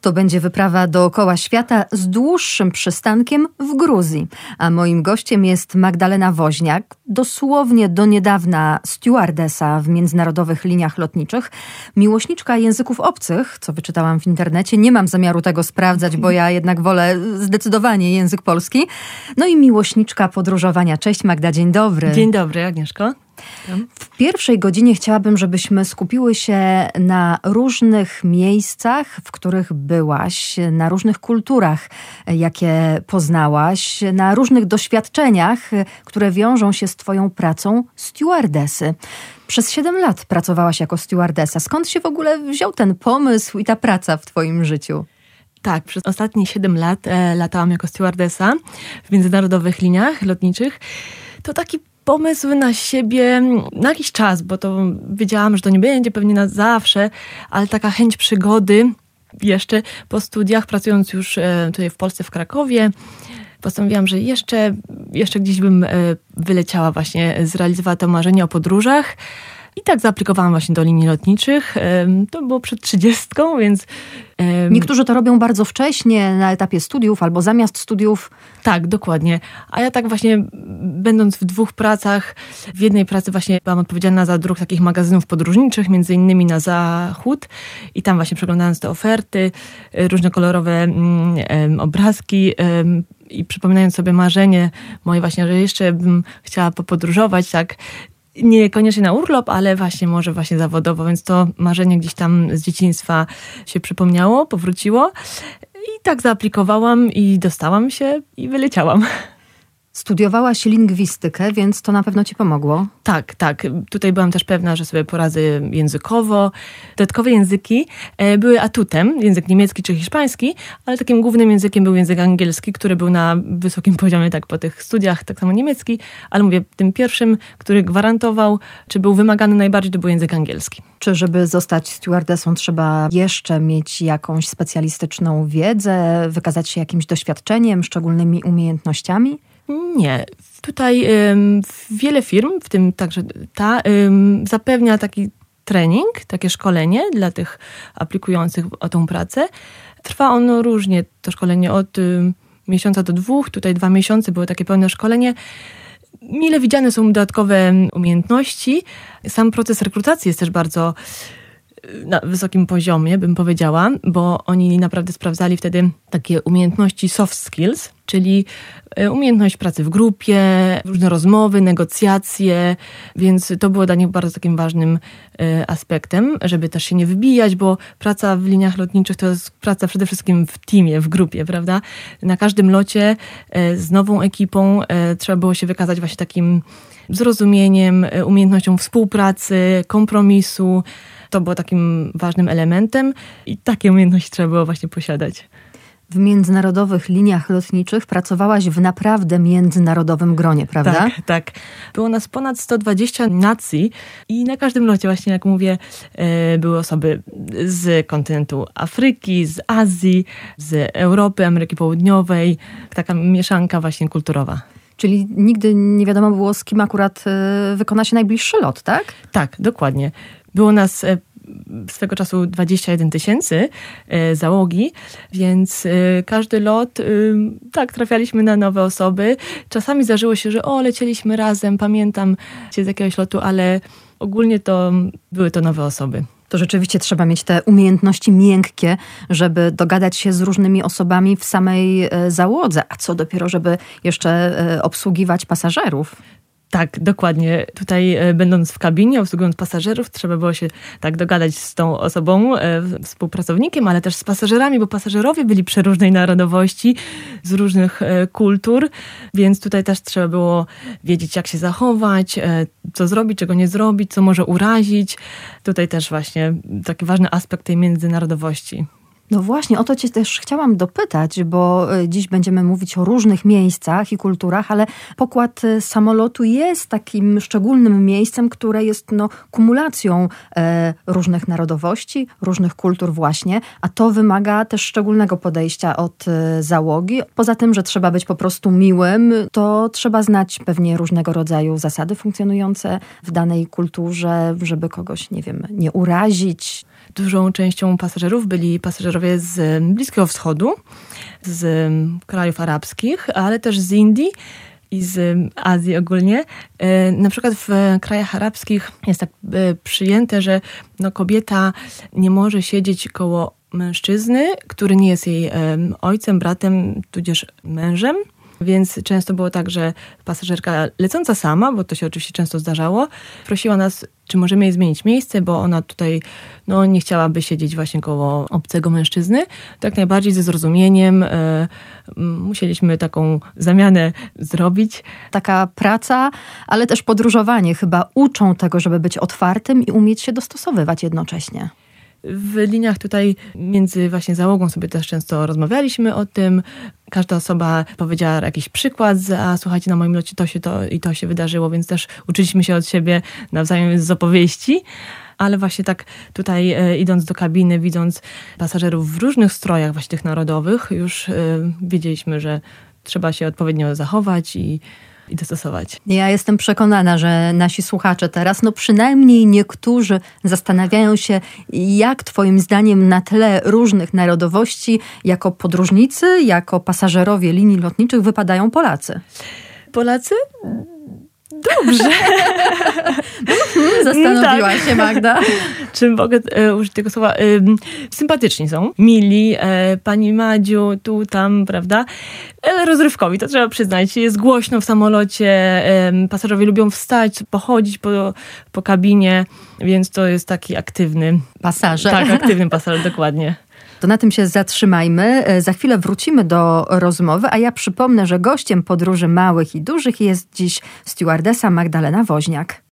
To będzie wyprawa dookoła świata z dłuższym przystankiem w Gruzji. A moim gościem jest Magdalena Woźniak, dosłownie do niedawna stewardesa w międzynarodowych liniach lotniczych, miłośniczka języków obcych, co wyczytałam w internecie. Nie mam zamiaru tego sprawdzać, bo ja jednak wolę zdecydowanie język polski. No i miłośniczka podróżowania. Cześć Magda, dzień dobry. Dzień dobry, Agnieszko. W pierwszej godzinie chciałabym, żebyśmy skupiły się na różnych miejscach, w których byłaś, na różnych kulturach, jakie poznałaś, na różnych doświadczeniach, które wiążą się z twoją pracą stewardesy. Przez 7 lat pracowałaś jako stewardesa. Skąd się w ogóle wziął ten pomysł i ta praca w twoim życiu? Tak, przez ostatnie 7 lat latałam jako stewardesa w międzynarodowych liniach lotniczych. To taki pomysł na siebie na jakiś czas, bo to wiedziałam, że to nie będzie pewnie na zawsze, ale taka chęć przygody jeszcze po studiach, pracując już tutaj w Polsce, w Krakowie, postanowiłam, że jeszcze gdzieś bym wyleciała właśnie, zrealizowała to marzenie o podróżach. I tak zaaplikowałam właśnie do linii lotniczych. To było przed 30, więc... Niektórzy to robią bardzo wcześnie, na etapie studiów albo zamiast studiów. Tak, dokładnie. A ja tak właśnie, będąc w 2 pracach, w jednej pracy właśnie byłam odpowiedzialna za druk takich magazynów podróżniczych, między innymi na Zachód. I tam właśnie przeglądając te oferty, różne kolorowe obrazki i przypominając sobie marzenie moje właśnie, że jeszcze bym chciała popodróżować, tak, niekoniecznie na urlop, ale może zawodowo, więc to marzenie gdzieś tam z dzieciństwa się przypomniało, powróciło i tak zaaplikowałam i dostałam się i wyleciałam. Studiowałaś lingwistykę, więc to na pewno ci pomogło. Tak. Tutaj byłam też pewna, że sobie poradzę językowo. Dodatkowe języki były atutem, język niemiecki czy hiszpański, ale takim głównym językiem był język angielski, który był na wysokim poziomie, tak po tych studiach, tak samo niemiecki, ale mówię, tym pierwszym, który gwarantował, czy był wymagany najbardziej, to był język angielski. Czy żeby zostać stewardessą trzeba jeszcze mieć jakąś specjalistyczną wiedzę, wykazać się jakimś doświadczeniem, szczególnymi umiejętnościami? Nie. Tutaj wiele firm, w tym także ta, zapewnia taki trening, takie szkolenie dla tych aplikujących o tą pracę. Trwa ono różnie, to szkolenie od miesiąca do 2, tutaj 2 miesiące było takie pełne szkolenie. Mile widziane są dodatkowe umiejętności. Sam proces rekrutacji jest też bardzo na wysokim poziomie, bym powiedziała, bo oni naprawdę sprawdzali wtedy takie umiejętności soft skills, czyli umiejętność pracy w grupie, różne rozmowy, negocjacje, więc to było dla nich bardzo takim ważnym aspektem, żeby też się nie wybijać, bo praca w liniach lotniczych to jest praca przede wszystkim w teamie, w grupie, prawda? Na każdym locie z nową ekipą trzeba było się wykazać właśnie takim zrozumieniem, umiejętnością współpracy, kompromisu. To było takim ważnym elementem i takie umiejętności trzeba było właśnie posiadać. W międzynarodowych liniach lotniczych pracowałaś w naprawdę międzynarodowym gronie, prawda? Tak. Było nas ponad 120 nacji i na każdym locie właśnie, jak mówię, były osoby z kontynentu Afryki, z Azji, z Europy, Ameryki Południowej. Taka mieszanka właśnie kulturowa. Czyli nigdy nie wiadomo było, z kim akurat wykona się najbliższy lot, tak? Tak, dokładnie. Było nas swego czasu 21 000 załogi, więc każdy lot, tak, trafialiśmy na nowe osoby. Czasami zdarzyło się, że lecieliśmy razem, pamiętam się z jakiegoś lotu, ale ogólnie to były to nowe osoby. To rzeczywiście trzeba mieć te umiejętności miękkie, żeby dogadać się z różnymi osobami w samej załodze, a co dopiero, żeby jeszcze obsługiwać pasażerów. Tak, dokładnie. Tutaj będąc w kabinie, obsługując pasażerów, trzeba było się tak dogadać z tą osobą, współpracownikiem, ale też z pasażerami, bo pasażerowie byli przeróżnej narodowości, z różnych kultur, więc tutaj też trzeba było wiedzieć, jak się zachować, co zrobić, czego nie zrobić, co może urazić. Tutaj też właśnie taki ważny aspekt tej międzynarodowości. No właśnie, o to cię też chciałam dopytać, bo dziś będziemy mówić o różnych miejscach i kulturach, ale pokład samolotu jest takim szczególnym miejscem, które jest kumulacją różnych narodowości, różnych kultur właśnie, a to wymaga też szczególnego podejścia od załogi. Poza tym, że trzeba być po prostu miłym, to trzeba znać pewnie różnego rodzaju zasady funkcjonujące w danej kulturze, żeby kogoś, nie urazić. dużą częścią pasażerów byli pasażerowie z Bliskiego Wschodu, z krajów arabskich, ale też z Indii i z Azji ogólnie. Na przykład w krajach arabskich jest tak przyjęte, że kobieta nie może siedzieć koło mężczyzny, który nie jest jej ojcem, bratem, tudzież mężem. Więc często było tak, że pasażerka lecąca sama, bo to się oczywiście często zdarzało, prosiła nas, czy możemy jej zmienić miejsce, bo ona tutaj nie chciałaby siedzieć właśnie koło obcego mężczyzny. Tak najbardziej ze zrozumieniem musieliśmy taką zamianę zrobić. Taka praca, ale też podróżowanie chyba uczą tego, żeby być otwartym i umieć się dostosowywać jednocześnie. W liniach tutaj między właśnie załogą sobie też często rozmawialiśmy o tym. Każda osoba powiedziała jakiś przykład, a słuchajcie, na moim locie to się wydarzyło, więc też uczyliśmy się od siebie nawzajem z opowieści. Ale właśnie tak tutaj idąc do kabiny, widząc pasażerów w różnych strojach właśnie tych narodowych, już wiedzieliśmy, że trzeba się odpowiednio zachować i dostosować. Ja jestem przekonana, że nasi słuchacze teraz, przynajmniej niektórzy zastanawiają się, jak twoim zdaniem na tle różnych narodowości jako podróżnicy, jako pasażerowie linii lotniczych wypadają Polacy. Polacy? Dobrze. Zastanowiła się Magda. Czy mogę użyć tego słowa? Sympatyczni są, mili, pani Madziu, tu, tam, prawda? Ale rozrywkowi, to trzeba przyznać. Jest głośno w samolocie, pasażerowie lubią wstać, pochodzić po kabinie, więc to jest taki aktywny pasażer. Tak, aktywny pasażer, dokładnie. To na tym się zatrzymajmy. Za chwilę wrócimy do rozmowy, a ja przypomnę, że gościem podróży małych i dużych jest dziś stewardesa Magdalena Woźniak.